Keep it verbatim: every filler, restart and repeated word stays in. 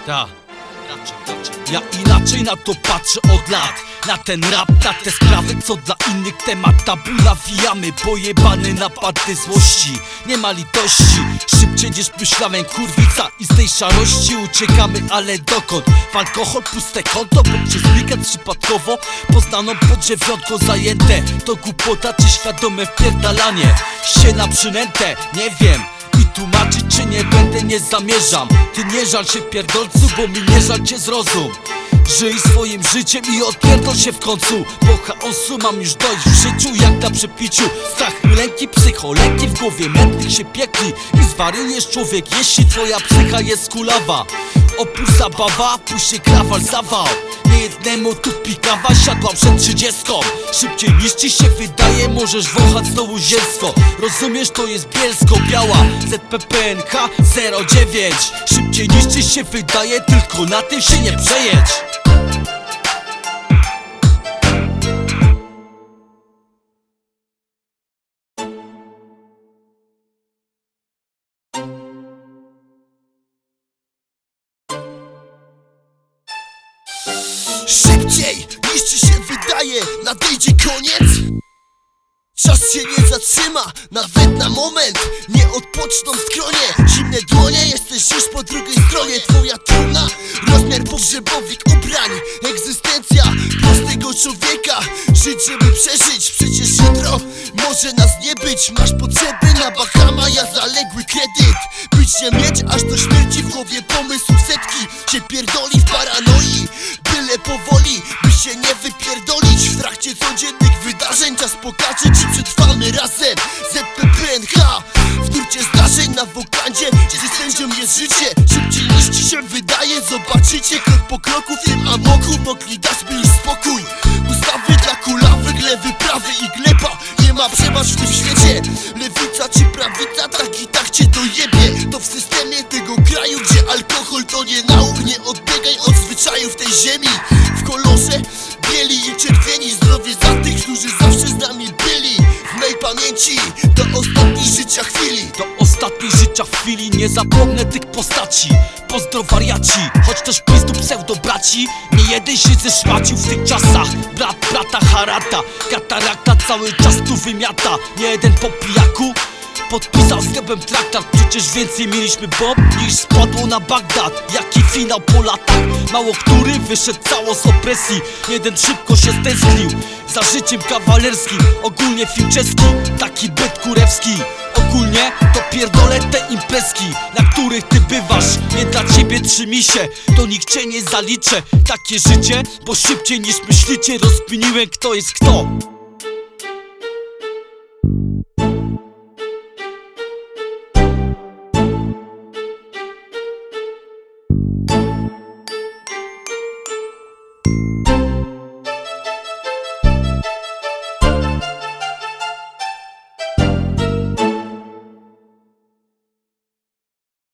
Ta, raczej, raczej. Ja inaczej na to patrzę od lat. Na ten rap, na te sprawy, co dla innych temat tabu. Nawijamy pojebany napady złości. Nie ma litości, szybciej niż myślałem, kurwica. I z tej szarości uciekamy, ale dokąd? W alkohol, puste konto, bo przez weekend przypadkowo poznano pod dziewiątką zajęte. To głupota czy świadome wpierdalanie się na przynętę? Nie wiem. I tłumaczyć czy nie będę, nie zamierzam. Ty nie żal się pierdolcu, bo mi nie żal cię zrozum. Żyj swoim życiem i odpierdol się w końcu, bo chaosu mam już dość w życiu jak na przepiciu. Strach, lęki, psycholęki w głowie mętnych się piekli. I zwariujesz człowiek, jeśli twoja psycha jest kulawa. Opór zabawa, później krawal zawał. Niejednemu tu pikawa siadła przed trzydziestką. Szybciej niż ci się wydaje, możesz wąchać znowu zielsko. Rozumiesz, to jest bielsko-biała Z P P N H zero dziewięć. Szybciej niż ci się wydaje, tylko na tym się nie przejedź. Szybciej niż ci się wydaje, nadejdzie koniec. Czas się nie zatrzyma, nawet na moment. Nie odpoczną w skronie, zimne dłonie. Jesteś już po drugiej stronie. Twoja trumna, rozmiar pogrzebowik ubrań. Egzystencja prostego człowieka. Żyć, żeby przeżyć, przecież jutro może nas nie być. Masz potrzeby na Bahama, ja zaległy kredyt. Być nie mieć, aż do śmierci w głowie pomysłów setki. Się pierdoli w paranoi, byle powoli, by się nie wypierdolić. W trakcie codziennych wydarzeń czas pokaże, czy przetrwamy razem. Z P P N H w nurcie zdarzeń na wokandzie, gdzie sędzią jest życie. Szybciej niż ci się wydaje, zobaczycie krok po kroku. W tym amoku mogli dać mi już spokój. Ustawy dla kulawych, lewy, prawy i gleba. Nie ma przebacz w tym świecie, lewica czy prawica, tak i tak cię dojebie. To w systemie tego kraju, gdzie alkohol to nie nauk. Nie odbiegaj od zwyczajów tej ziemi. W kolorze bieli i czerwieni, zdrowie za tych, którzy zawsze z nami byli. W mej pamięci do ostatniej życia chwili. Do ostatniej życia chwili nie zapomnę tych postaci. Pozdro wariaci, choć też pizdu pseudobraci. Nie jeden się zeszmacił w tych czasach. Brat brata harata, katarakta cały czas tu wymiata. Nie jeden po pijaku podpisał z gebem traktat. Przecież więcej mieliśmy bomb niż spadło na Bagdad. Jaki finał po latach, mało który wyszedł cało z opresji. Jeden szybko się stęsknił za życiem kawalerskim. Ogólnie film czeski, taki byt kurewski. Ogólnie to pierdolę te imprezki, na których ty bywasz. Nie dla ciebie trzy misie, to nikt cię nie zaliczę. Takie życie, bo szybciej niż myślicie rozkminiłem, kto jest kto.